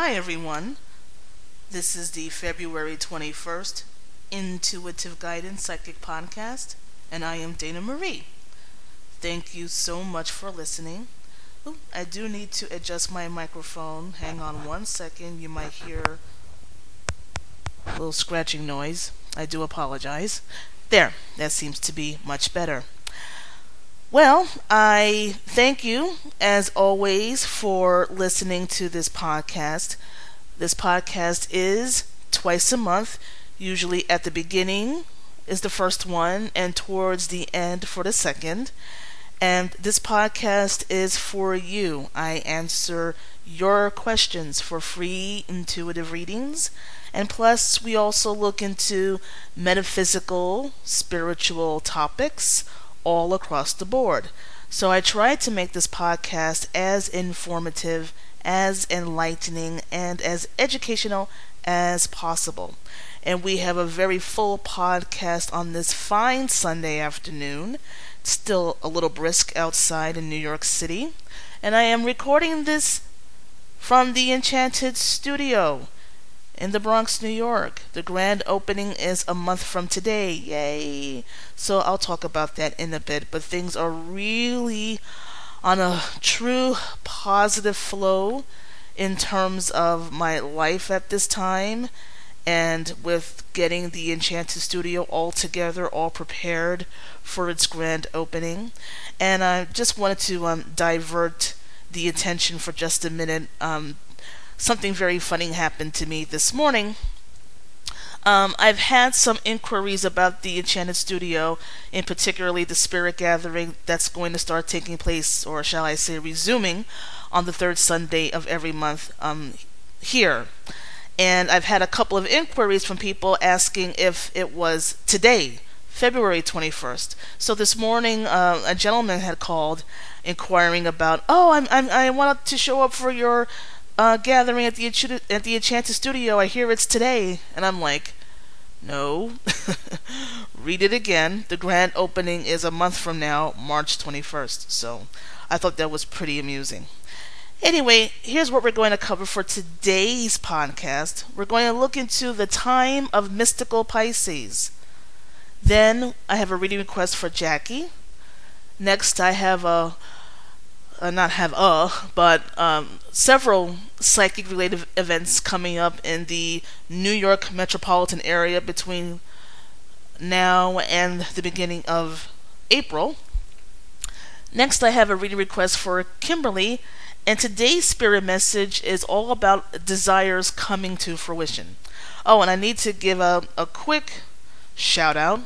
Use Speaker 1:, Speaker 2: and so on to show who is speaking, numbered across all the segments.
Speaker 1: Hi everyone, this is the February 21st Intuitive Guidance Psychic Podcast, and I am Dana Marie. Thank you so much for listening. Ooh, I do need to adjust my microphone. Hang on one second, you might hear a little scratching noise. I do apologize. There, that seems to be much better. Well, I thank you, as always, for listening to this podcast. This podcast is twice a month, usually at the beginning is the first one, and towards the end for the second. And this podcast is for you. I answer your questions for free intuitive readings. And plus, we also look into metaphysical, spiritual topics all across the board. So I try to make this podcast as informative, as enlightening, and as educational as possible. And we have a very full podcast on this fine Sunday afternoon. It's still a little brisk outside in New York City. And I am recording this from the Enchanted Studio in the Bronx, New York. The grand opening is a month from today. Yay! So I'll talk about that in a bit. But things are really on a true positive flow in terms of my life at this time, and with getting the Enchanted Studio all together, all prepared for its grand opening. And I just wanted to divert the attention for just a minute. Something very funny happened to me this morning. I've had some inquiries about the Enchanted Studio, in particularly the Spirit Gathering that's going to start taking place, or shall I say resuming, on the third Sunday of every month here. And I've had a couple of inquiries from people asking if it was today, February 21st. So this morning, a gentleman had called inquiring about, I wanted to show up for your gathering at the Enchanted Studio. I hear it's today. And I'm like, no. Read it again. The grand opening is a month from now, March 21st. So I thought that was pretty amusing. Anyway, here's what we're going to cover for today's podcast. We're going to look into the time of mystical Pisces. Then I have a reading request for Jackie. Next I have several psychic related events coming up in the New York metropolitan area between now and the beginning of April. Next I have a reading request for Kimberly, and today's spirit message is all about desires coming to fruition. Oh, and I need to give a quick shout out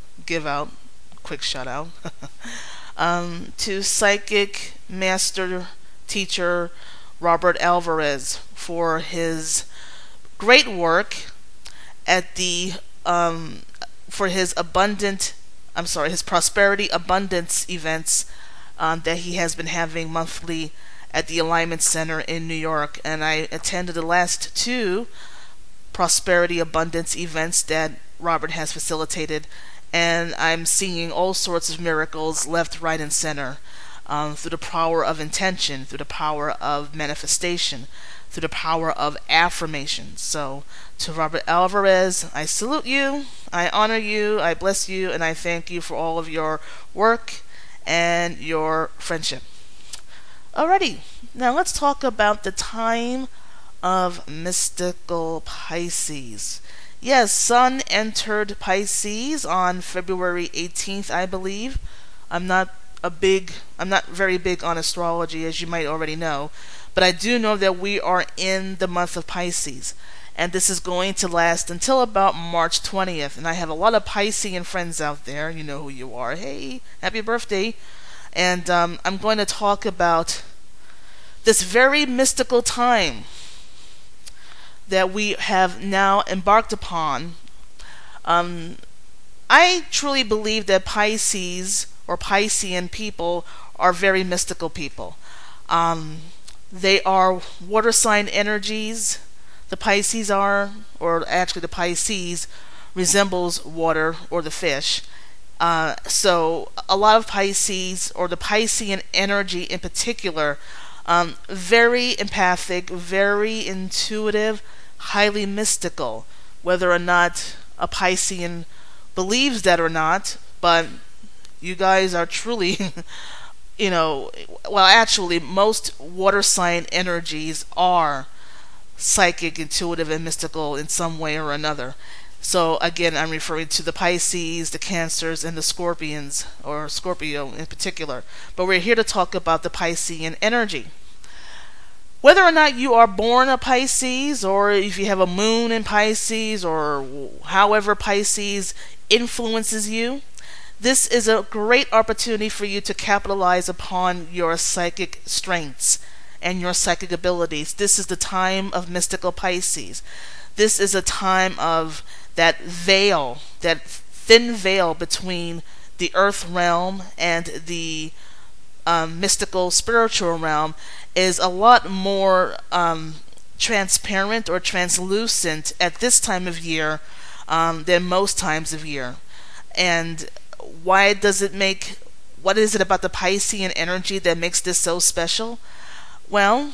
Speaker 1: to psychic master teacher Robert Alvarez for his great work at the for his his prosperity abundance events that he has been having monthly at the Alignment Center in New York. And I attended the last two prosperity abundance events that Robert has facilitated, and I'm seeing all sorts of miracles left, right, and center through the power of intention, through the power of manifestation, through the power of affirmation. So to Robert Alvarez, I salute you, I honor you, I bless you, and I thank you for all of your work and your friendship. Alrighty, now let's talk about the time of mystical Pisces. Yes, Sun entered Pisces on February 18th, I believe. I'm not very big on astrology, as you might already know, but I do know that we are in the month of Pisces, and this is going to last until about March 20th. And I have a lot of Piscean friends out there. You know who you are. Hey, happy birthday. And I'm going to talk about this very mystical time that we have now embarked upon. I truly believe that Pisces or Piscean people are very mystical people. They are water sign energies. The Pisces are, or actually the Pisces resembles water or the fish. So a lot of Pisces, or the Piscean energy in particular, Very empathic, very intuitive, highly mystical. Whether or not a Piscean believes that or not, but you guys are truly, well, actually, most water sign energies are psychic, intuitive, and mystical in some way or another. So again, I'm referring to the Pisces, the Cancers, and the Scorpions, or Scorpio in particular. But we're here to talk about the Piscean energy. Whether or not you are born a Pisces, or if you have a moon in Pisces, or however Pisces influences you, this is a great opportunity for you to capitalize upon your psychic strengths and your psychic abilities. This is the time of mystical Pisces. This is a time of that veil, that thin veil between the earth realm and the mystical spiritual realm is a lot more transparent or translucent at this time of year than most times of year. And what is it about the Piscean energy that makes this so special? Well,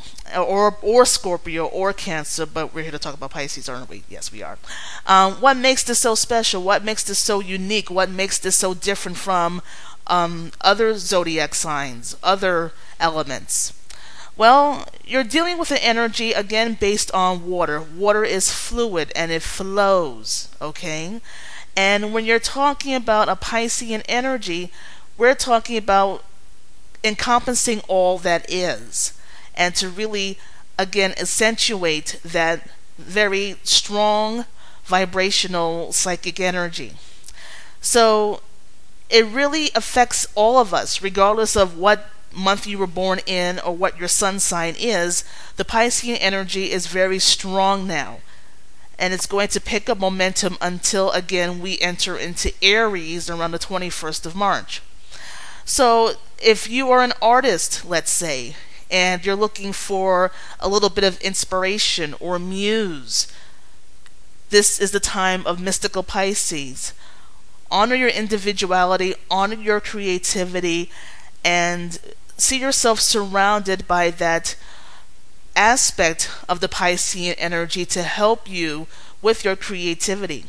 Speaker 1: or Scorpio or Cancer, but we're here to talk about Pisces, aren't we? Yes, we are. What makes this so special? What makes this so unique? What makes this so different from other zodiac signs, other elements? Well, you're dealing with an energy, again, based on water. Water is fluid and it flows, okay? And when you're talking about a Piscean energy, we're talking about encompassing all that is, and to really, again, accentuate that very strong vibrational psychic energy. So it really affects all of us, regardless of what month you were born in or what your sun sign is. The Piscean energy is very strong now, and it's going to pick up momentum until, again, we enter into Aries around the 21st of March. So if you are an artist, let's say, and you're looking for a little bit of inspiration or muse, this is the time of mystical Pisces. Honor your individuality, honor your creativity, and see yourself surrounded by that aspect of the Piscean energy to help you with your creativity.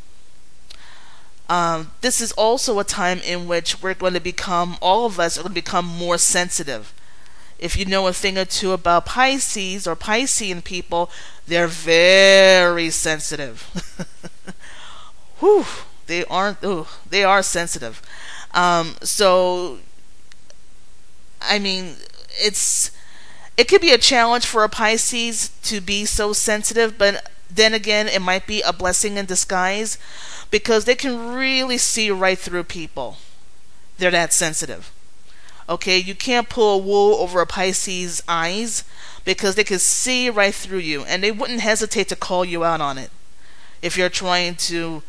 Speaker 1: This is also a time in which we're going to become, all of us are going to become more sensitive. If you know a thing or two about Pisces or Piscean people, they're very sensitive. Whew, they are sensitive. So, I mean, it could be a challenge for a Pisces to be so sensitive, but then again, it might be a blessing in disguise, because they can really see right through people. They're that sensitive. Okay, you can't pull wool over a Pisces' eyes, because they can see right through you, and they wouldn't hesitate to call you out on it. If you're trying to,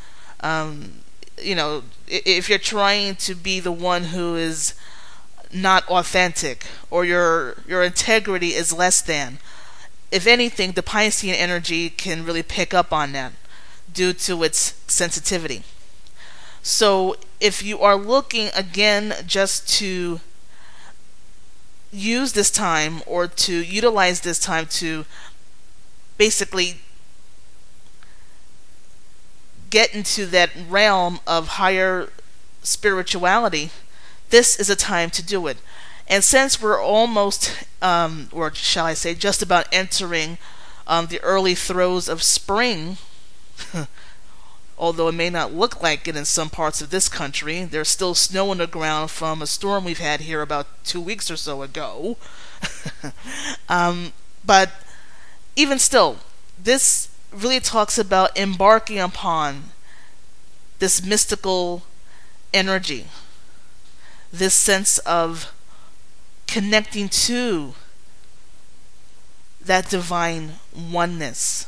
Speaker 1: if you're trying to be the one who is not authentic, or your integrity is less than. If anything, the Piscean energy can really pick up on that due to its sensitivity. So if you are looking, again, just to use this time or to utilize this time to basically get into that realm of higher spirituality, this is a time to do it. And since we're almost, or shall I say, just about entering the early throes of spring, although it may not look like it in some parts of this country, there's still snow on the ground from a storm we've had here about 2 weeks or so ago. But even still, this really talks about embarking upon this mystical energy, this sense of connecting to that divine oneness.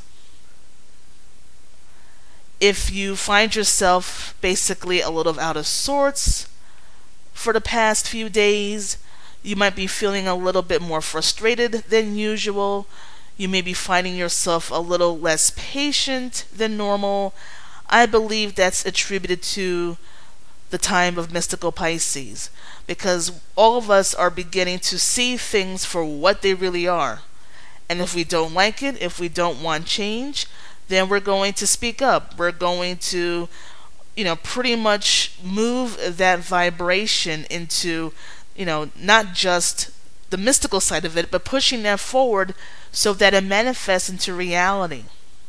Speaker 1: If you find yourself basically a little out of sorts for the past few days, you might be feeling a little bit more frustrated than usual. You may be finding yourself a little less patient than normal. I believe that's attributed to the time of mystical Pisces, because all of us are beginning to see things for what they really are. And if we don't like it, if we don't want change, then we're going to speak up. We're going to, pretty much move that vibration into, not just the mystical side of it, but pushing that forward so that it manifests into reality.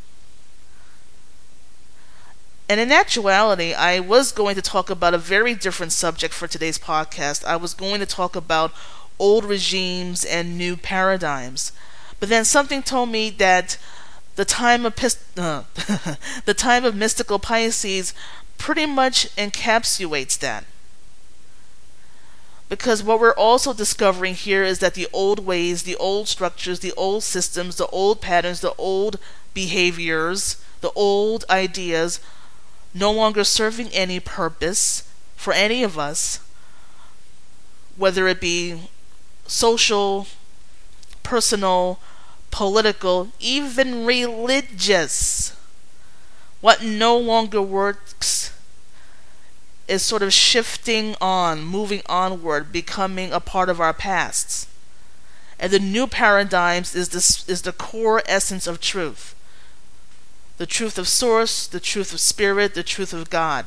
Speaker 1: And in actuality, I was going to talk about a very different subject for today's podcast. I was going to talk about old regimes and new paradigms. But then something told me that the time of the time of mystical Pisces pretty much encapsulates that. Because what we're also discovering here is that the old ways, the old structures, the old systems, the old patterns, the old behaviors, the old ideas no longer serving any purpose for any of us, whether it be social, personal, political, even religious. What no longer works is sort of shifting on, moving onward, becoming a part of our pasts. And the new paradigms is the core essence of truth. The truth of source, the truth of spirit, the truth of God.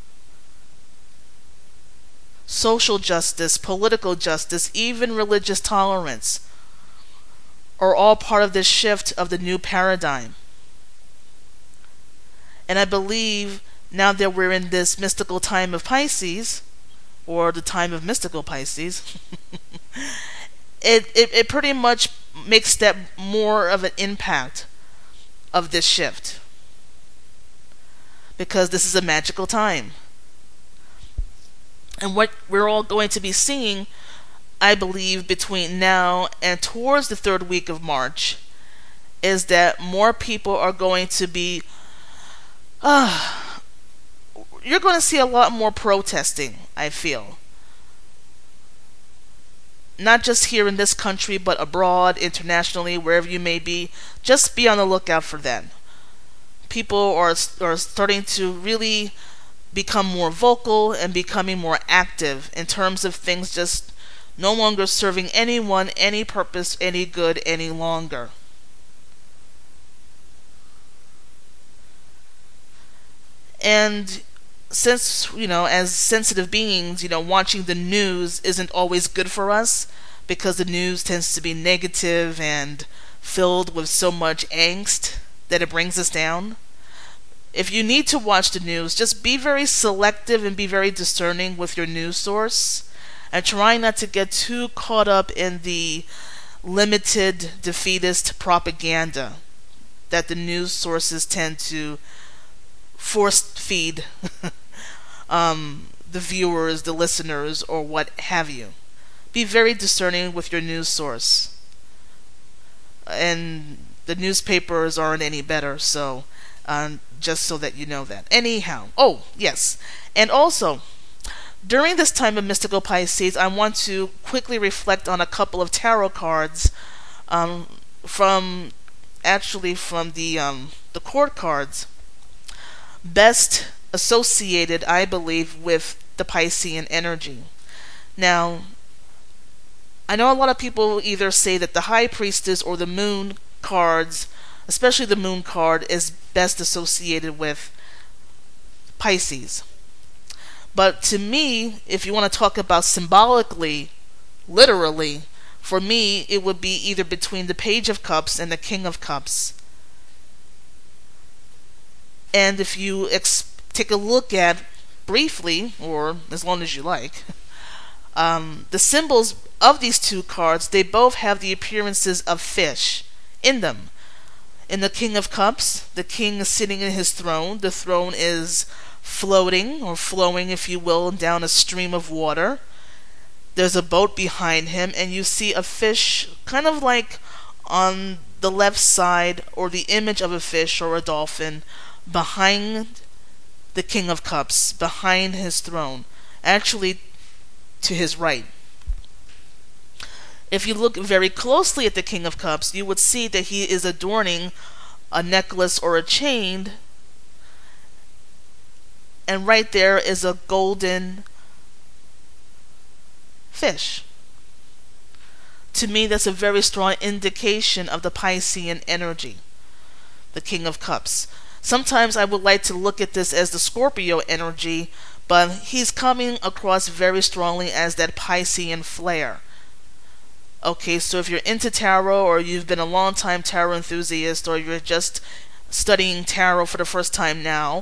Speaker 1: Social justice, political justice, even religious tolerance are all part of this shift of the new paradigm. And I believe now that we're in this mystical time of Pisces, or the time of mystical Pisces, it pretty much makes that more of an impact of this shift, because this is a magical time. And what we're all going to be seeing, I believe, between now and towards the third week of March, is that more people are going to be you're going to see a lot more protesting, I feel. Not just here in this country, but abroad, internationally, wherever you may be. Just be on the lookout for that. People are starting to really become more vocal and becoming more active in terms of things just no longer serving anyone, any purpose, any good any longer. And since, as sensitive beings, watching the news isn't always good for us, because the news tends to be negative and filled with so much angst that it brings us down. If you need to watch the news, just be very selective and be very discerning with your news source, and try not to get too caught up in the limited defeatist propaganda that the news sources tend to force feed the viewers, the listeners, or what have you. Be very discerning with your news source. And the newspapers aren't any better, so just so that you know that. Anyhow, oh, yes. And also, during this time of mystical Pisces, I want to quickly reflect on a couple of tarot cards from the court cards best associated, I believe, with the Piscean energy. Now, I know a lot of people either say that the High Priestess or the Moon cards, especially the Moon card, is best associated with Pisces. But to me, if you want to talk about symbolically, literally, for me, it would be either between the Page of Cups and the King of Cups. And if you take a look at, briefly, or as long as you like, the symbols of these two cards, they both have the appearances of fish in them. In the King of Cups, the king is sitting in his throne. The throne is floating, or flowing, if you will, down a stream of water. There's a boat behind him, and you see a fish kind of like on the left side, or the image of a fish or a dolphin behind the King of Cups, behind his throne, actually to his right. If you look very closely at the King of Cups, you would see that he is adorning a necklace or a chain and right there is a golden fish. To me, that's a very strong indication of the Piscean energy, the King of Cups. Sometimes I would like to look at this as the Scorpio energy, but he's coming across very strongly as that Piscean flair. Okay, so if you're into tarot, or you've been a long time tarot enthusiast, or you're just studying tarot for the first time now,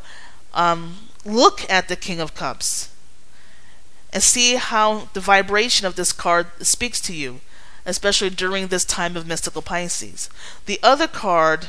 Speaker 1: look at the King of Cups and see how the vibration of this card speaks to you, especially during this time of mystical Pisces. The other card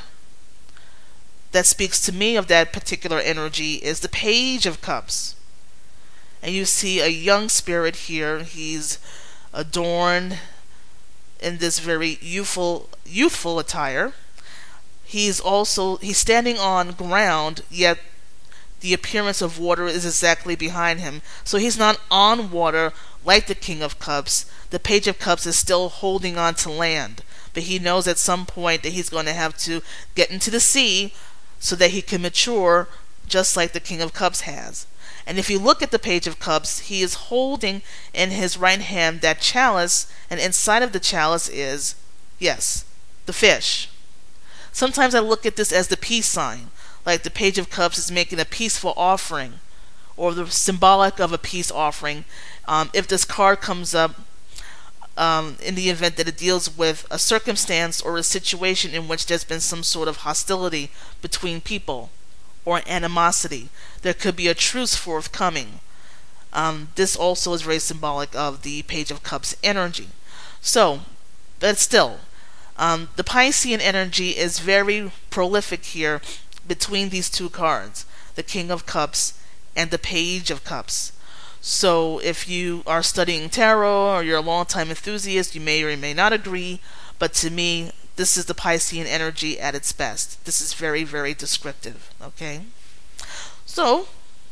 Speaker 1: that speaks to me of that particular energy is the Page of Cups. And you see a young spirit here. He's adorned in this very youthful attire. He's standing on ground, yet the appearance of water is exactly behind him. So he's not on water like the King of Cups. The Page of Cups is still holding on to land, but he knows at some point that he's going to have to get into the sea so that he can mature just like the King of Cups has. And if you look at the Page of Cups, he is holding in his right hand that chalice, and inside of the chalice is, yes, the fish. Sometimes I look at this as the peace sign, like the Page of Cups is making a peaceful offering, or the symbolic of a peace offering. If this card comes up in the event that it deals with a circumstance or a situation in which there's been some sort of hostility between people, or animosity, there could be a truce forthcoming. This also is very symbolic of the Page of Cups energy. So, but still, the Piscean energy is very prolific here between these two cards, the King of Cups and the Page of Cups. So if you are studying tarot, or you're a long-time enthusiast, you may or may not agree, but to me, this is the Piscean energy at its best. This is very, very descriptive, okay? So,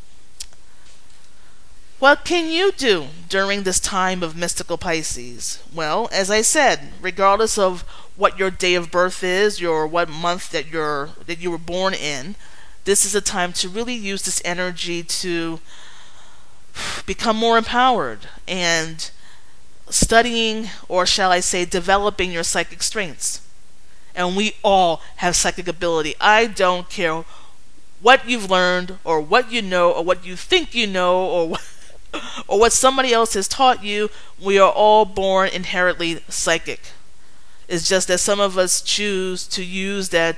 Speaker 1: what can you do during this time of mystical Pisces? Well, as I said, regardless of what your day of birth is, or what month that you were born in, this is a time to really use this energy to become more empowered and studying, or shall I say, developing your psychic strengths. And we all have psychic ability. I don't care what you've learned, or what you know, or what you think you know, or what somebody else has taught you. We are all born inherently psychic. It's just that some of us choose to use that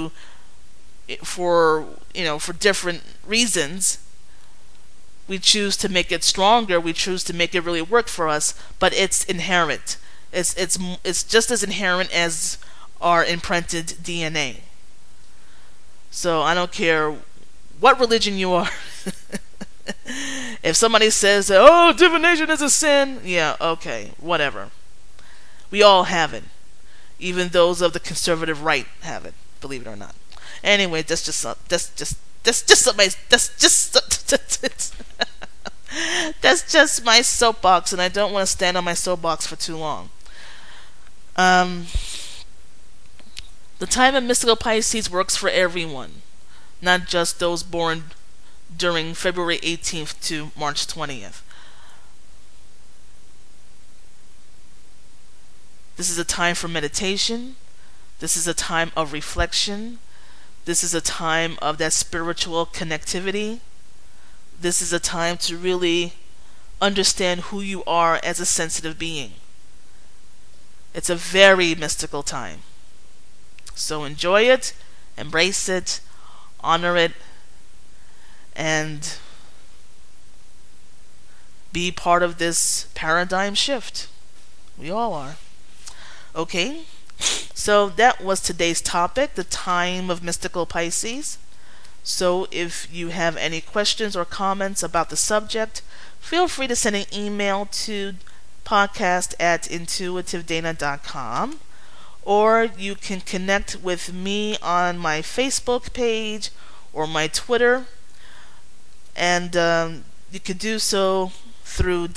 Speaker 1: for different reasons. We choose to make it stronger. We choose to make it really work for us. But it's inherent. It's just as inherent as our imprinted DNA. So I don't care what religion you are. If somebody says, oh, divination is a sin, yeah, okay, whatever. We all have it. Even those of the conservative right have it, believe it or not. Anyway, that's just my soapbox, and I don't want to stand on my soapbox for too long. The time of mystical Pisces works for everyone, not just those born during February 18th to March 20th. This is a time for meditation. This is a time of reflection. This is a time of that spiritual connectivity. This is a time to really understand who you are as a sensitive being. It's a very mystical time. So enjoy it, embrace it, honor it, and be part of this paradigm shift. We all are. Okay, so that was today's topic, the time of mystical Pisces. So if you have any questions or comments about the subject, feel free to send an email to podcast@intuitivedana.com, or you can connect with me on my Facebook page or my Twitter, and you can do so through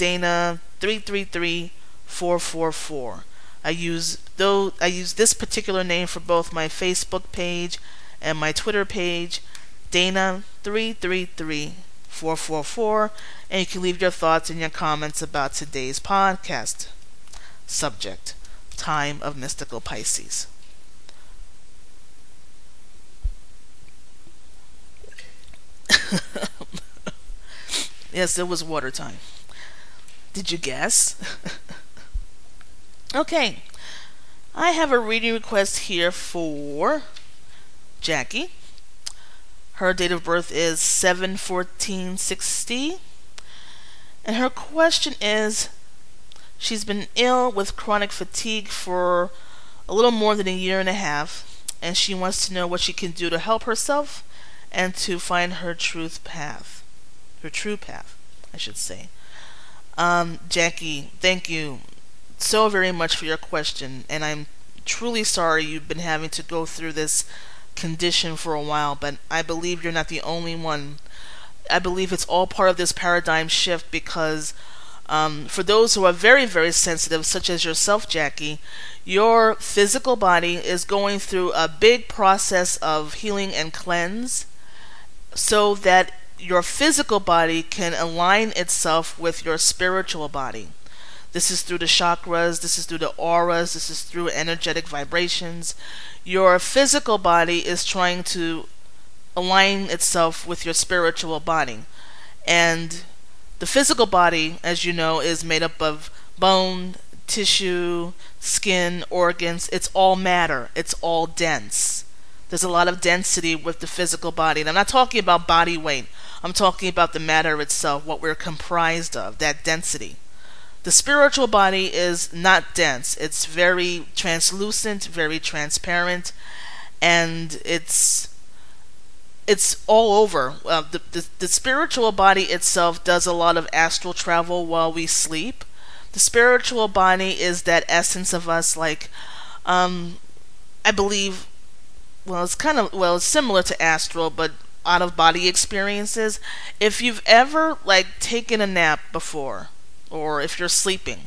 Speaker 1: Dana333444. I use this particular name for both my Facebook page and my Twitter page, Dana33344. 444, and you can leave your thoughts and your comments about today's podcast. Subject: Time of Mystical Pisces. Yes, it was water time. Did you guess? Okay, I have a reading request here for Jackie. Her date of birth is 7/14/60, and her question is, she's been ill with chronic fatigue for a little more than a year and a half, and she wants to know what she can do to help herself and to find her true path, I should say. Jackie, thank you so very much for your question, and I'm truly sorry you've been having to go through this condition for a while, but I believe you're not the only one. I believe it's all part of this paradigm shift because for those who are very, very sensitive, such as yourself, Jackie, your physical body is going through a big process of healing and cleanse so that your physical body can align itself with your spiritual body. This is through the chakras, this is through the auras, this is through energetic vibrations. Your physical body is trying to align itself with your spiritual body. And the physical body, as you know, is made up of bone, tissue, skin, organs. It's all matter. It's all dense. There's a lot of density with the physical body. And I'm not talking about body weight. I'm talking about the matter itself, what we're comprised of, that density. The spiritual body is not dense. It's very translucent, very transparent, and it's all over. The spiritual body itself does a lot of astral travel while we sleep. The spiritual body is that essence of us, like, I believe, it's similar to astral, but out of body experiences. If you've ever, taken a nap before, or if you're sleeping,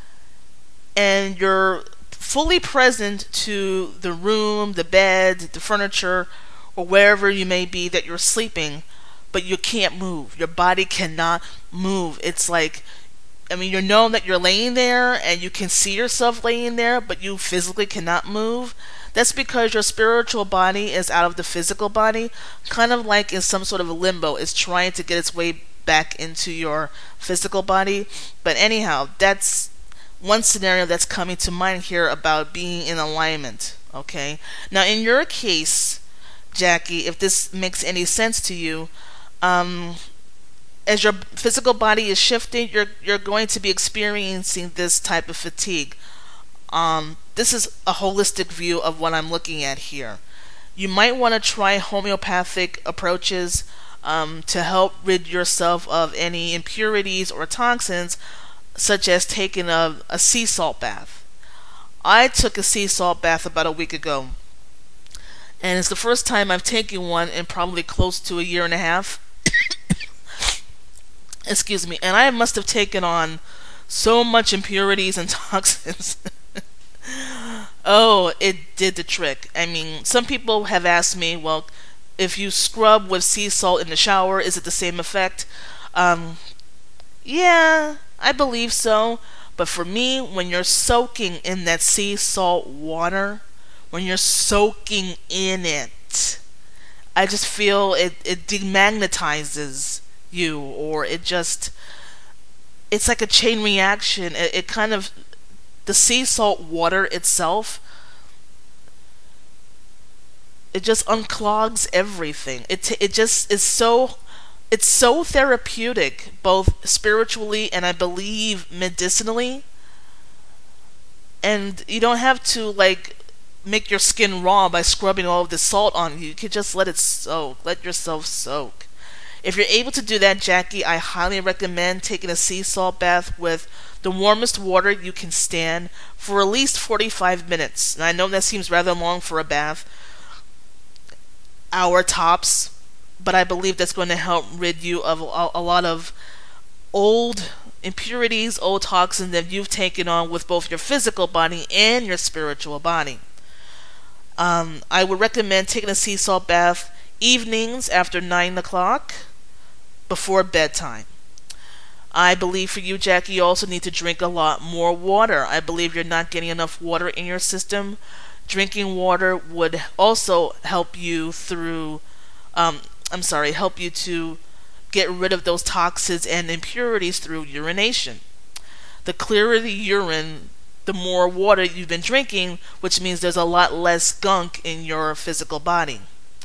Speaker 1: and you're fully present to the room, the bed, the furniture, or wherever you may be that you're sleeping, but you can't move. Your body cannot move. It's you know that you're laying there and you can see yourself laying there, but you physically cannot move. That's because your spiritual body is out of the physical body, kind of like in some sort of a limbo. It's trying to get its way back into your physical body. But anyhow, that's one scenario that's coming to mind here about being in alignment. Okay? Now, in your case, Jackie, if this makes any sense to you, as your physical body is shifting, you're going to be experiencing this type of fatigue. This is a holistic view of what I'm looking at here. You might want to try homeopathic approaches to help rid yourself of any impurities or toxins, such as taking a sea salt bath. I took a sea salt bath about a week ago, and it's the first time I've taken one in probably close to a year and a half. Excuse me. And I must have taken on so much impurities and toxins. Oh, it did the trick. I mean, some people have asked me, well, if you scrub with sea salt in the shower, is it the same effect? Yeah, I believe so. But for me, when you're soaking in that sea salt water, when you're soaking in it, I just feel it demagnetizes you, or it's like a chain reaction. It kind of, the sea salt water itself, it just unclogs everything. It just is so, it's so therapeutic, both spiritually and I believe medicinally. And you don't have to make your skin raw by scrubbing all of the salt on you. You can just let it soak. Let yourself soak. If you're able to do that, Jackie, I highly recommend taking a sea salt bath with the warmest water you can stand for at least 45 minutes. And I know that seems rather long for a bath, hour tops, but I believe that's going to help rid you of a lot of old impurities, old toxins that you've taken on with both your physical body and your spiritual body. I would recommend taking a sea salt bath evenings after 9 o'clock, before bedtime. I believe for you, Jackie, you also need to drink a lot more water. I believe you're not getting enough water in your system. Drinking water would also help you through, help you to get rid of those toxins and impurities through urination. The clearer the urine, the more water you've been drinking, which means there's a lot less gunk in your physical body.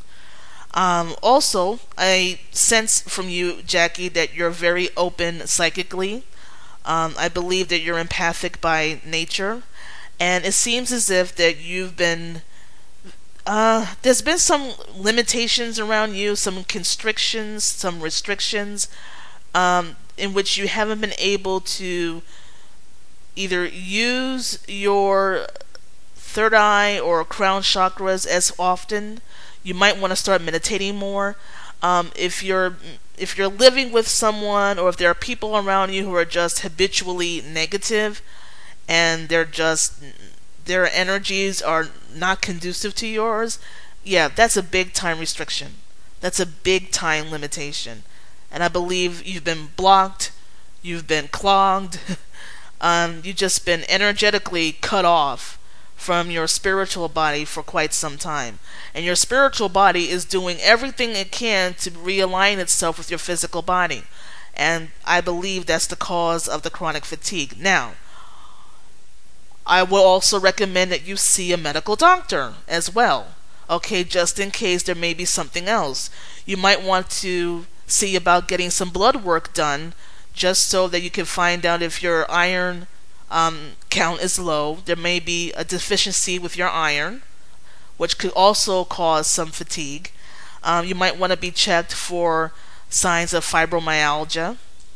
Speaker 1: Also, I sense from you, Jackie, that you're very open psychically. I believe that you're empathic by nature, and it seems as if that you've been there's been some limitations around you, some constrictions, some restrictions, in which you haven't been able to either use your third eye or crown chakras as often. You might want to start meditating more. If you're living with someone, or if there are people around you who are just habitually negative, and their energies are not conducive to yours, yeah, that's a big time restriction. That's a big time limitation. And I believe you've been blocked, you've been clogged, you've just been energetically cut off from your spiritual body for quite some time. And your spiritual body is doing everything it can to realign itself with your physical body. And I believe that's the cause of the chronic fatigue. Now, I will also recommend that you see a medical doctor as well. Okay, just in case there may be something else. You might want to see about getting some blood work done, just so that you can find out if your iron count is low. There may be a deficiency with your iron, which could also cause some fatigue. You might want to be checked for signs of fibromyalgia,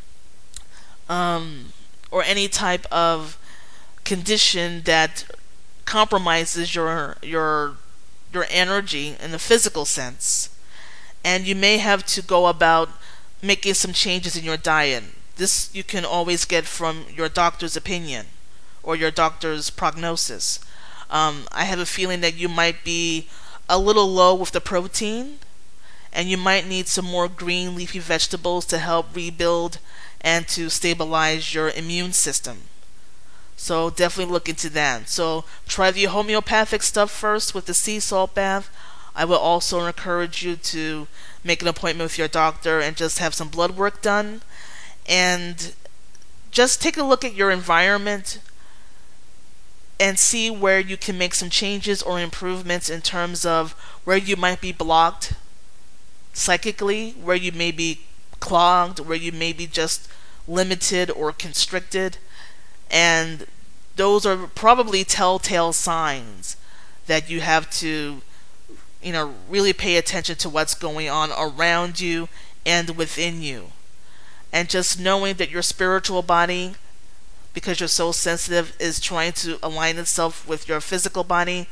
Speaker 1: or any type of condition that compromises your energy in the physical sense. And you may have to go about making some changes in your diet. This you can always get from your doctor's opinion or your doctor's prognosis. I have a feeling that you might be a little low with the protein, and you might need some more green leafy vegetables to help rebuild and to stabilize your immune system. So definitely look into that. So try the homeopathic stuff first with the sea salt bath. I will also encourage you to make an appointment with your doctor and just have some blood work done. And just take a look at your environment and see where you can make some changes or improvements in terms of where you might be blocked psychically, where you may be clogged, where you may be just limited or constricted. And those are probably telltale signs that you have to, really pay attention to what's going on around you and within you. And just knowing that your spiritual body, because you're so sensitive, is trying to align itself with your physical body.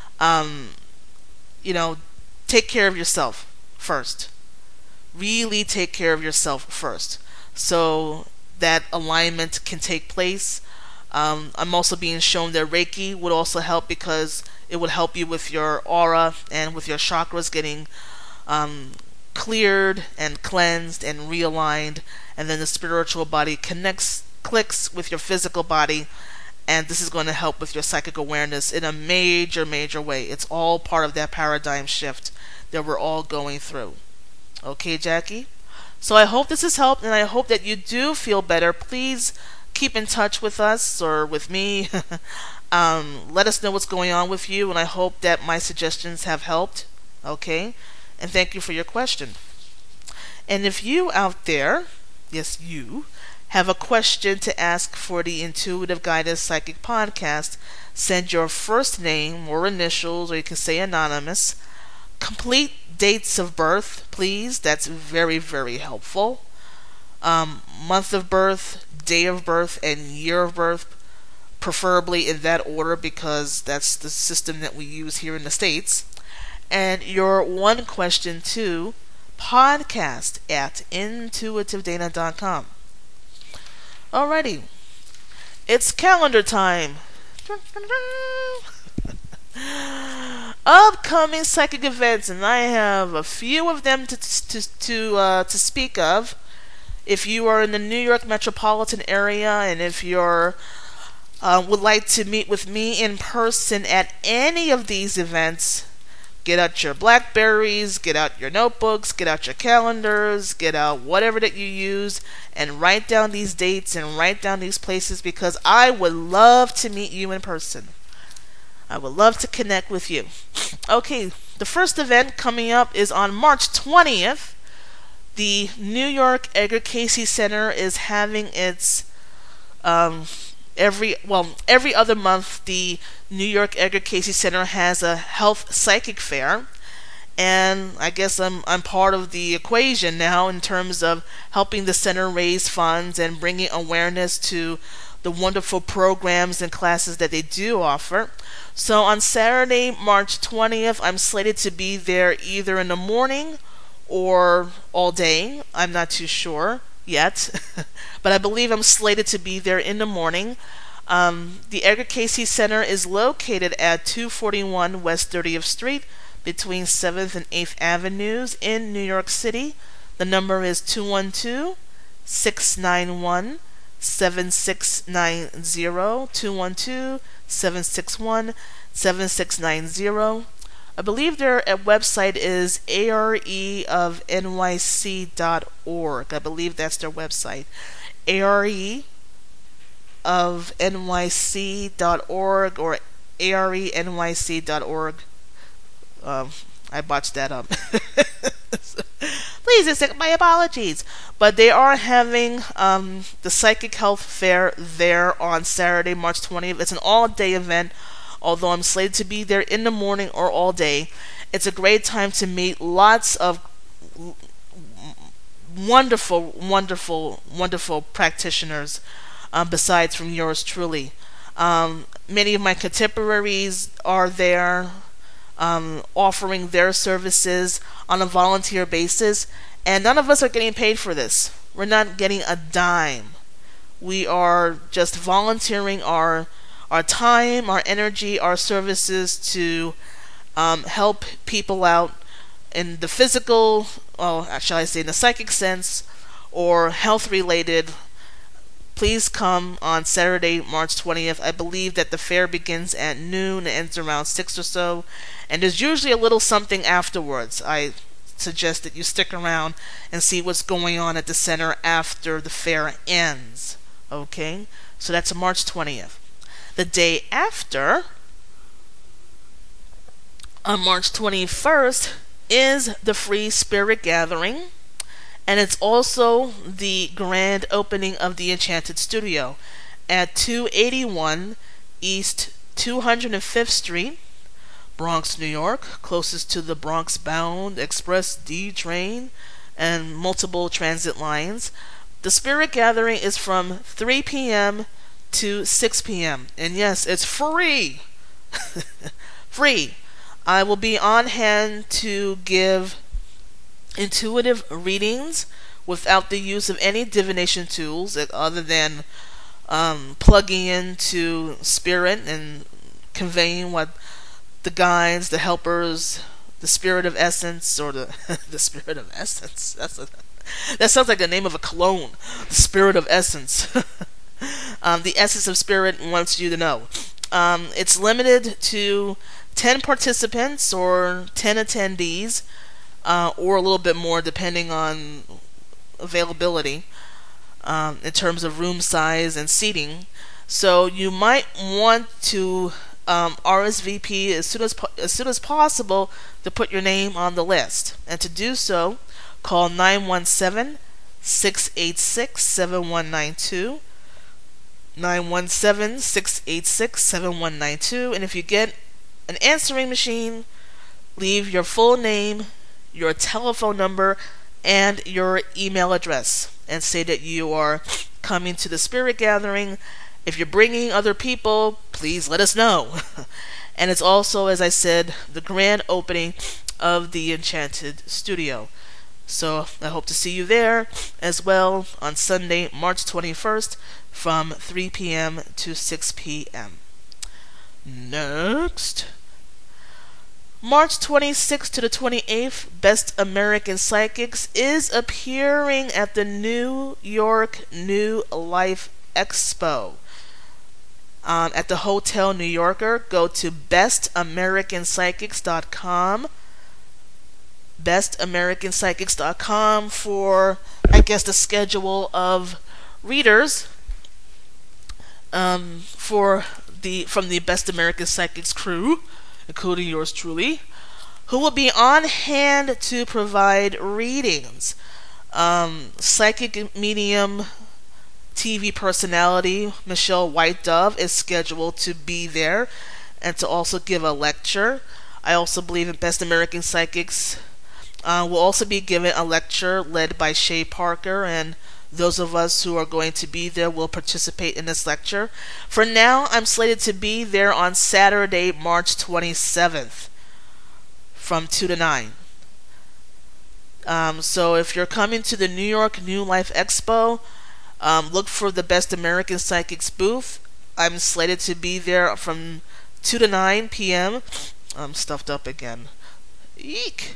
Speaker 1: Take care of yourself first. Really take care of yourself first, so that alignment can take place. I'm also being shown that Reiki would also help, because it would help you with your aura and with your chakras getting cleared and cleansed and realigned, and then the spiritual body clicks with your physical body, and this is going to help with your psychic awareness in a major way. It's all part of that paradigm shift that we're all going through. Okay, Jackie? So I hope this has helped, and I hope that you do feel better. Please keep in touch with us or with me. Let us know what's going on with you, and I hope that my suggestions have helped. Okay? And thank you for your question. And if you out there, yes, you, have a question to ask for the Intuitive Guidance Psychic Podcast, send your first name or initials, or you can say anonymous. Complete dates of birth, please. That's very helpful. Month of birth, day of birth, and year of birth, preferably in that order, because that's the system that we use here in the States. And your one question to podcast at intuitivedana.com. Alrighty, it's calendar time. Upcoming psychic events, and I have a few of them to speak of. If you are in the New York metropolitan area and if you're would like to meet with me in person at any of these events, get out your Blackberries, get out your notebooks, get out your calendars, get out whatever that you use, and write down these dates and write down these places, because I would love to meet you in person. I would love to connect with you. Okay, the first event coming up is on March 20th. The New York Edgar Cayce Center is having its every other month. The New York Edgar Cayce Center has a health psychic fair, and I guess I'm part of the equation now in terms of helping the center raise funds and bringing awareness to the wonderful programs and classes that they do offer. So on Saturday, March 20th, I'm slated to be there either in the morning or all day. I'm not too sure yet, but I believe I'm slated to be there in the morning. The Edgar Cayce Center is located at 241 West 30th Street between 7th and 8th Avenues in New York City. The number is 212-691-7690, 212-761-7690. I believe their website is areofnyc.org. I believe that's their website. areofnyc.org or arenyc.org. I botched that up. Please accept my apologies. But they are having the Psychic Health Fair there on Saturday, March 20th. It's an all-day event, although I'm slated to be there in the morning or all day. It's a great time to meet lots of wonderful, wonderful, wonderful practitioners, besides from yours truly. Many of my contemporaries are there, offering their services on a volunteer basis, and none of us are getting paid for this. We're not getting a dime. We are just volunteering our time, our energy, our services to help people out in the physical, shall I say, in the psychic sense, or health related. Please come on Saturday, March 20th. I believe that the fair begins at noon and ends around 6 or so, and there's usually a little something afterwards. I suggest that you stick around and see what's going on at the center after the fair ends. Okay? So that's March 20th. The day after, on March 21st, is the Free Spirit Gathering, and it's also the grand opening of the Enchanted Studio at 281 East 205th Street, Bronx, New York, closest to the Bronx-bound Express D train and multiple transit lines. The Spirit Gathering is from 3 p.m. to 6 p.m. And yes, it's free. Free. I will be on hand to give intuitive readings without the use of any divination tools other than plugging into spirit and conveying what the guides, the helpers, the spirit of essence, or the the spirit of essence. That sounds like the name of a cologne. The spirit of essence. The essence of spirit wants you to know. It's limited to 10 participants or 10 attendees, or a little bit more depending on availability in terms of room size and seating. So you might want to RSVP as soon as possible to put your name on the list. And to do so, call 917-686-7192. 917-686-7192. And if you get an answering machine, leave your full name, your telephone number, and your email address, and say that you are coming to the Spirit Gathering. If you're bringing other people, please let us know. And it's also, as I said, the grand opening of the Enchanted Studio. So I hope to see you there as well on Sunday, March 21st from 3 p.m. to 6 p.m. Next, March 26th to the 28th, Best American Psychics is appearing at the New York New Life Expo. At the Hotel New Yorker, go to bestamericanpsychics.com. bestamericanpsychics.com for, I guess, the schedule of readers from the Best American Psychics crew, including yours truly, who will be on hand to provide readings. Psychic medium TV personality Michelle White Dove is scheduled to be there and to also give a lecture. I also believe in Best American Psychics will also be given a lecture led by Shay Parker, and those of us who are going to be there will participate in this lecture. For now, I'm slated to be there on Saturday, March 27th from 2 to 9. So if you're coming to the New York New Life Expo, look for the Best American Psychics booth. I'm slated to be there from 2 to 9 p.m. I'm stuffed up again. Eek!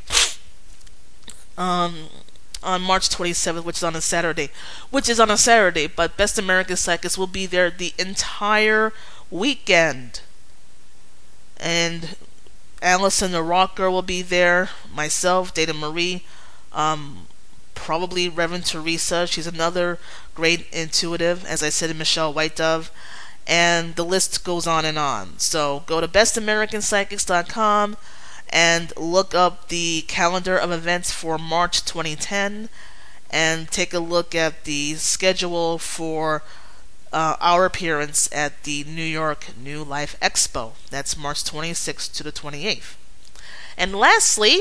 Speaker 1: On March 27th, which is on a Saturday. But Best American Psychics will be there the entire weekend. And Allison the Rock Girl will be there. Myself, Dana Marie, probably Reverend Teresa. She's another great intuitive, as I said, in Michelle White Dove. And the list goes on and on. So go to bestamericanpsychics.com and look up the calendar of events for March 2010 and take a look at the schedule for our appearance at the New York New Life Expo. That's March 26th to the 28th. And lastly,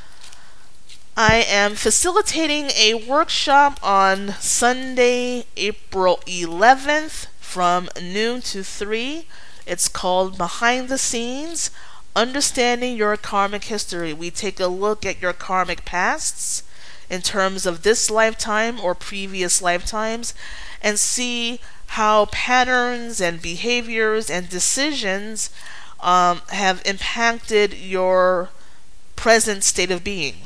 Speaker 1: I am facilitating a workshop on Sunday, April 11th from noon to 3. It's called Behind the Scenes, Understanding Your Karmic History. We take a look at your karmic pasts in terms of this lifetime or previous lifetimes and see how patterns and behaviors and decisions have impacted your present state of being.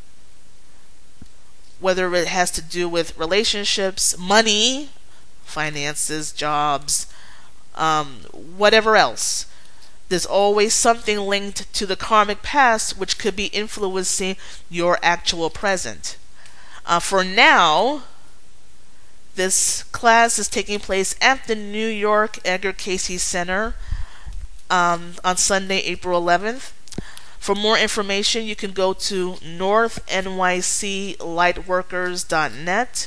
Speaker 1: Whether it has to do with relationships, money, finances, jobs, whatever else. There's always something linked to the karmic past which could be influencing your actual present. For now, this class is taking place at the New York Edgar Cayce Center on Sunday, April 11th. For more information, you can go to northnyclightworkers.net,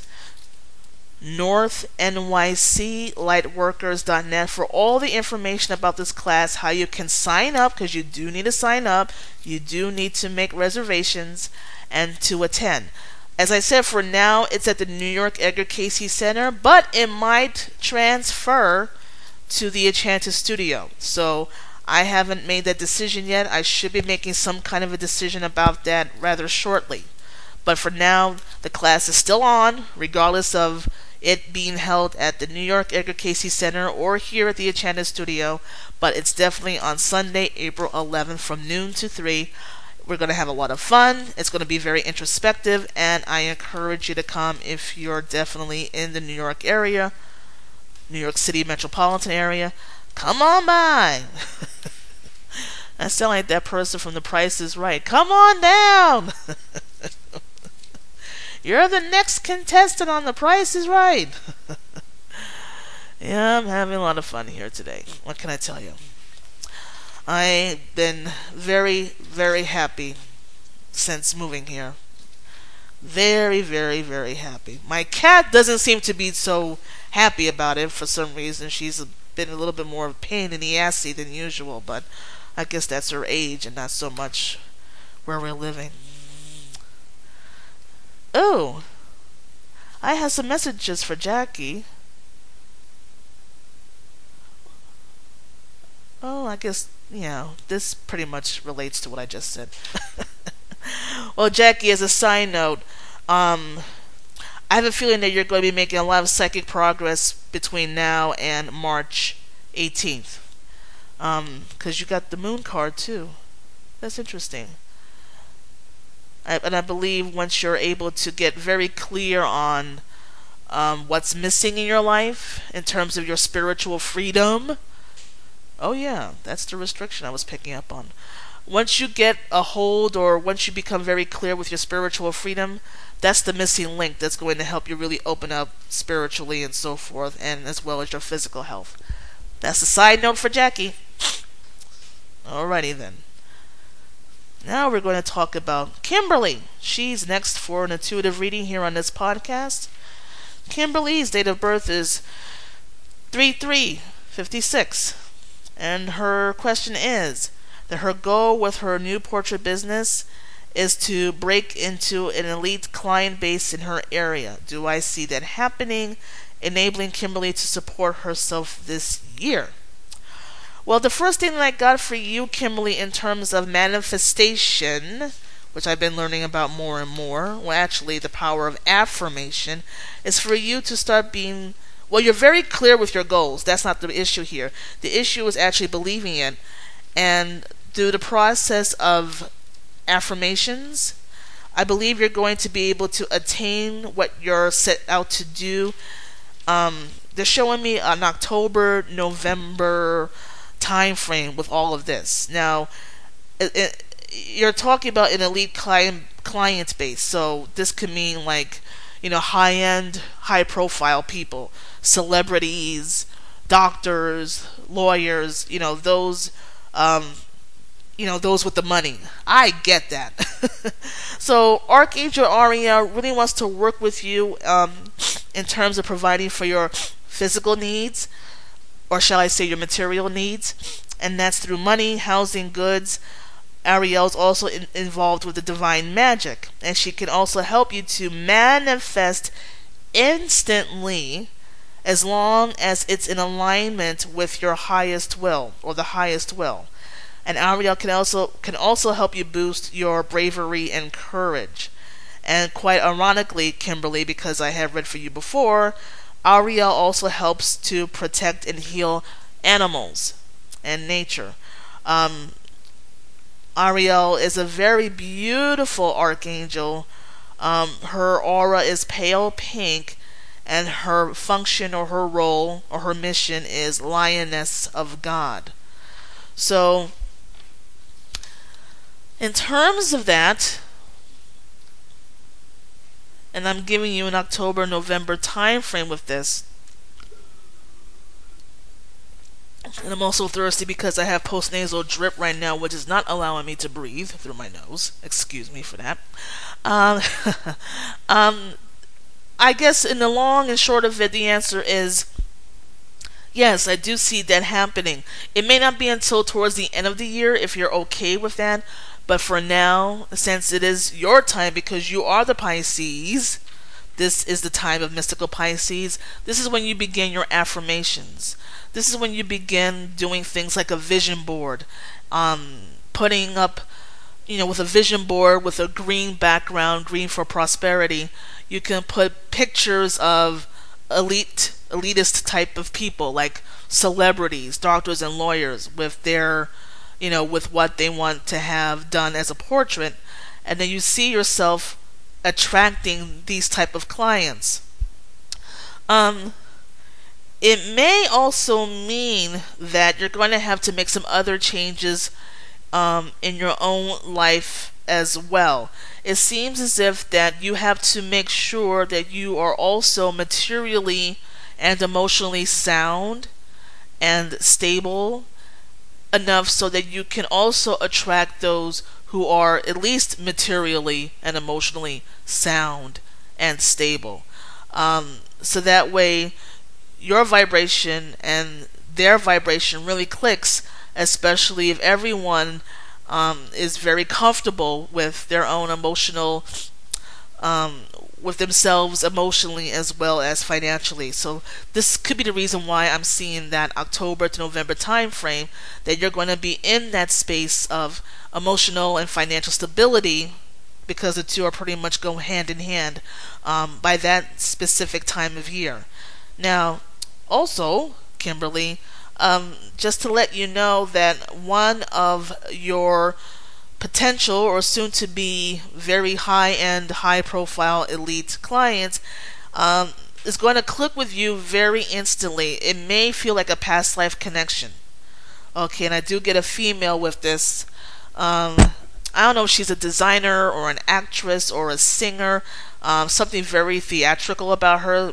Speaker 1: northnyclightworkers.net for all the information about this class, how you can sign up, because you do need to sign up, you do need to make reservations, and to attend. As I said, for now, it's at the New York Edgar Cayce Center, but it might transfer to the Enchanted Studio. So I haven't made that decision yet. I should be making some kind of a decision about that rather shortly. But for now, the class is still on, regardless of it being held at the New York Edgar Cayce Center or here at the Enchanted Studio. But it's definitely on Sunday, April 11th from noon to 3. We're going to have a lot of fun. It's going to be very introspective, and I encourage you to come if you're definitely in the New York area, New York City metropolitan area. Come on by. I sound like that person from The Price is Right. Come on down. You're the next contestant on The Price is Right. Yeah, I'm having a lot of fun here today. What can I tell you? I've been very, very happy since moving here. Very, very, very happy. My cat doesn't seem to be so happy about it for some reason. She's been a little bit more of a pain in the assy than usual, but I guess that's her age and not so much where we're living. Oh, I have some messages for Jackie. Oh, I guess, this pretty much relates to what I just said. Well, Jackie, as a side note, I have a feeling that you're going to be making a lot of psychic progress between now and March 18th. Because you got the moon card, too. That's interesting. And I believe once you're able to get very clear on what's missing in your life in terms of your spiritual freedom. Oh, yeah, that's the restriction I was picking up on. Once you get a hold, or once you become very clear with your spiritual freedom, that's the missing link that's going to help you really open up spiritually and so forth, and as well as your physical health. That's a side note for Jackie. Alrighty then. Now we're going to talk about Kimberly. She's next for an intuitive reading here on this podcast. Kimberly's date of birth is 3/3/56. And her question is that her goal with her new portrait business is to break into an elite client base in her area. Do I see that happening, enabling Kimberly to support herself this year? Well, the first thing that I got for you, Kimberly, in terms of manifestation, which I've been learning about more and more, well, actually the power of affirmation, is for you to start being, well, you're very clear with your goals. That's not the issue here. The issue is actually believing it. And through the process of affirmations, I believe you're going to be able to attain what you're set out to do. They're showing me an October, November time frame with all of this. Now, you're talking about an elite client base, so this could mean like, high-end, high-profile people, celebrities, doctors, lawyers, those with the money. I get that. So Archangel Ariel really wants to work with you in terms of providing for your physical needs, or shall I say your material needs, and that's through money, housing, goods. Ariel's also involved with the divine magic, and she can also help you to manifest instantly as long as it's in alignment with your highest will, or the highest will. And Ariel can also help you boost your bravery and courage. And quite ironically, Kimberly, because I have read for you before, Ariel also helps to protect and heal animals and nature. Ariel is a very beautiful archangel. Her aura is pale pink, and her function or her role or her mission is Lioness of God. So, in terms of that, and I'm giving you an October-November time frame with this. And I'm also thirsty because I have postnasal drip right now, which is not allowing me to breathe through my nose. Excuse me for that. I guess in the long and short of it, the answer is yes, I do see that happening. It may not be until towards the end of the year if you're okay with that. But for now, since it is your time because you are the Pisces, this is the time of mystical Pisces. This is when you begin your affirmations. This is when you begin doing things like a vision board. Putting up, with a vision board with a green background, green for prosperity, you can put pictures of elitist type of people, like celebrities, doctors and lawyers with their with what they want to have done as a portrait, and then you see yourself attracting these type of clients. It may also mean that you're going to have to make some other changes in your own life as well. It seems as if that you have to make sure that you are also materially and emotionally sound and stable enough so that you can also attract those who are at least materially and emotionally sound and stable. So that way your vibration and their vibration really clicks, especially if everyone is very comfortable with their own emotional with themselves emotionally as well as financially. So this could be the reason why I'm seeing that October to November time frame, that you're going to be in that space of emotional and financial stability, because the two are pretty much go hand in hand by that specific time of year. Now, also, Kimberly, just to let you know that one of your potential or soon to be very high-end, high-profile elite clients is going to click with you very instantly. It may feel like a past life connection. Okay, and I do get a female with this. I don't know if she's a designer or an actress or a singer. Something very theatrical about her.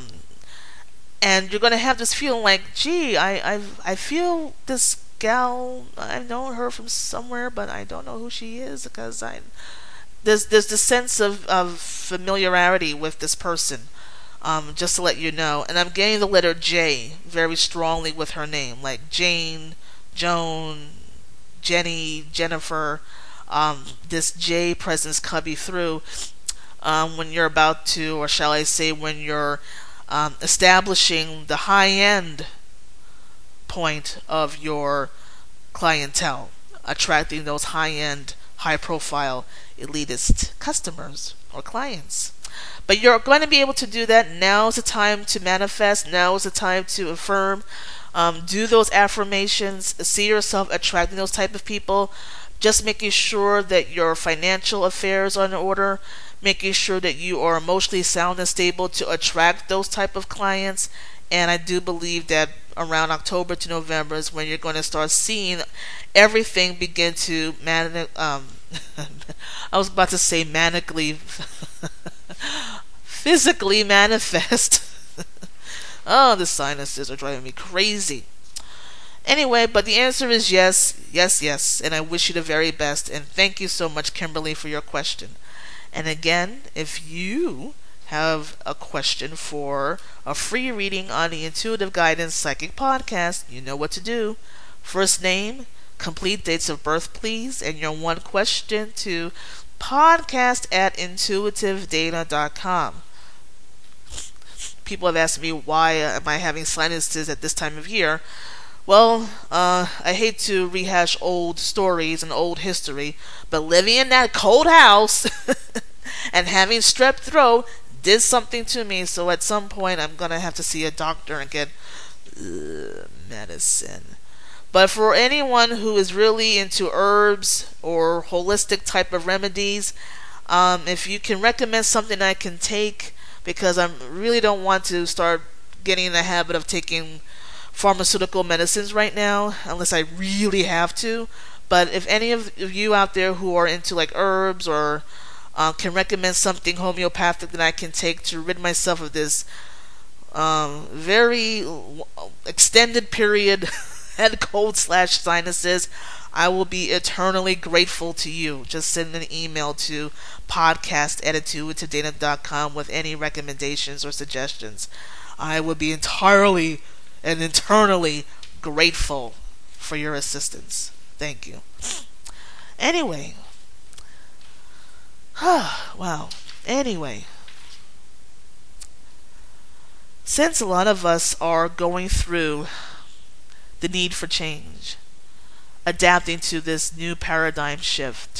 Speaker 1: And you're going to have this feeling like, gee, I feel this gal, I've known her from somewhere, but I don't know who she is, because there's this sense of familiarity with this person, just to let you know. And I'm getting the letter J very strongly with her name, like Jane, Joan, Jenny, Jennifer. This J presence coming through when you're about to, or shall I say, when you're establishing the high-end point of your clientele, attracting those high-end, high-profile, elitist customers or clients. But you're going to be able to do that. Now is the time to manifest. Now is the time to affirm. Do those affirmations. See yourself attracting those type of people. Just making sure that your financial affairs are in order. Making sure that you are emotionally sound and stable to attract those type of clients. And I do believe that around October to November is when you're going to start seeing everything begin to I was about to say manically physically manifest. Oh, the sinuses are driving me crazy. Anyway, but the answer is yes, yes, yes, and I wish you the very best. And thank you so much, Kimberly, for your question. And again, if you have a question for a free reading on the Intuitive Guidance Psychic Podcast, you know what to do. First name, complete dates of birth, please, and your one question to podcast@intuitivedata.com. People have asked me, why am I having sinuses at this time of year? Well, I hate to rehash old stories and old history, but living in that cold house and having strep throat did something to me. So at some point, I'm going to have to see a doctor and get medicine. But for anyone who is really into herbs or holistic type of remedies, if you can recommend something I can take, because I really don't want to start getting in the habit of taking pharmaceutical medicines right now, unless I really have to. But if any of you out there who are into like herbs or can recommend something homeopathic that I can take to rid myself of this very extended period head cold/sinuses, I will be eternally grateful to you. Just send an email to podcast@intuitivedata.com with any recommendations or suggestions. I will be entirely and internally grateful for your assistance. Thank you. Anyway. Wow. Anyway. Since a lot of us are going through the need for change, adapting to this new paradigm shift,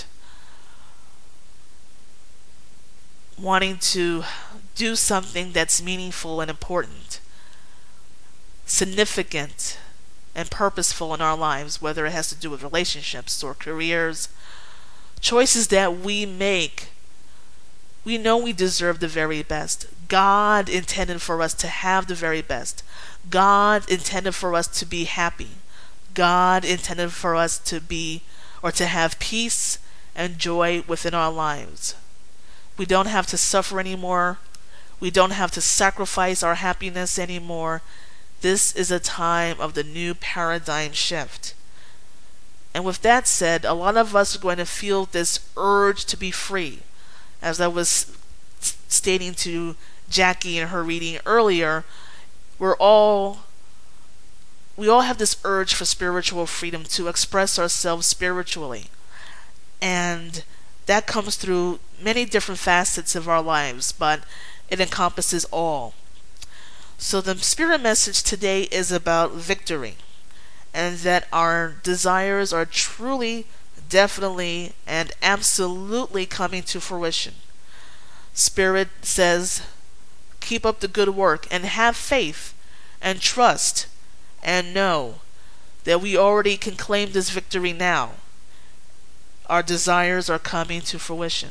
Speaker 1: wanting to do something that's meaningful and important, significant and purposeful in our lives, whether it has to do with relationships or careers, choices that we make, we know we deserve the very best. God intended for us to have the very best. God intended for us to be happy. God intended for us to be, or to have peace and joy within our lives. We don't have to suffer anymore. We don't have to sacrifice our happiness anymore. This is a time of the new paradigm shift. And with that said, a lot of us are going to feel this urge to be free. As I was stating to Jackie in her reading earlier, we all have this urge for spiritual freedom, to express ourselves spiritually. And that comes through many different facets of our lives, but it encompasses all. So the spirit message today is about victory, and that our desires are truly, definitely, and absolutely coming to fruition. Spirit says, keep up the good work and have faith and trust and know that we already can claim this victory now. our desires are coming to fruition.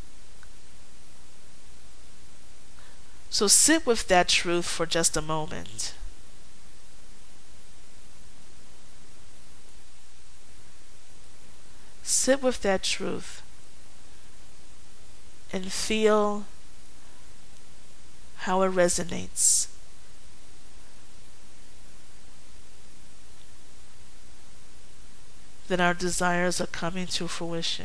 Speaker 1: So sit with that truth for just a moment. Sit with that truth and feel how it resonates. That our desires are coming to fruition.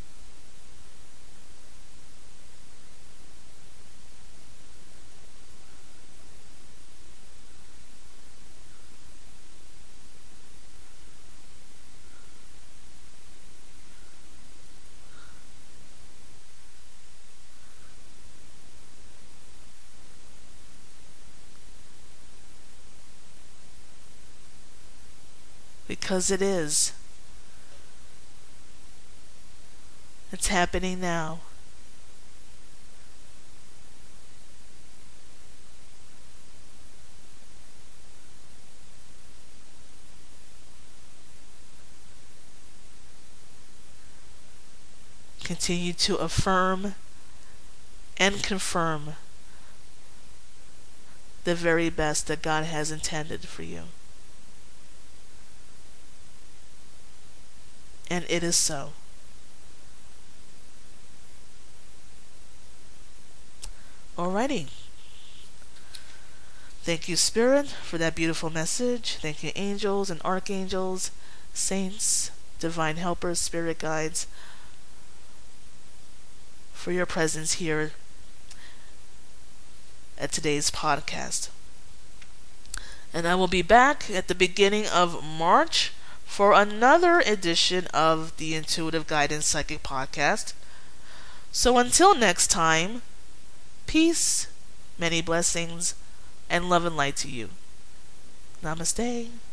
Speaker 1: Because it is. It's happening now. Continue to affirm and confirm the very best that God has intended for you. And it is so. Alrighty. Thank you, Spirit, for that beautiful message. Thank you, angels and archangels, saints, divine helpers, spirit guides, for your presence here at today's podcast. And I will be back at the beginning of March for another edition of the Intuitive Guidance Psychic Podcast. So until next time, peace, many blessings, and love and light to you. Namaste.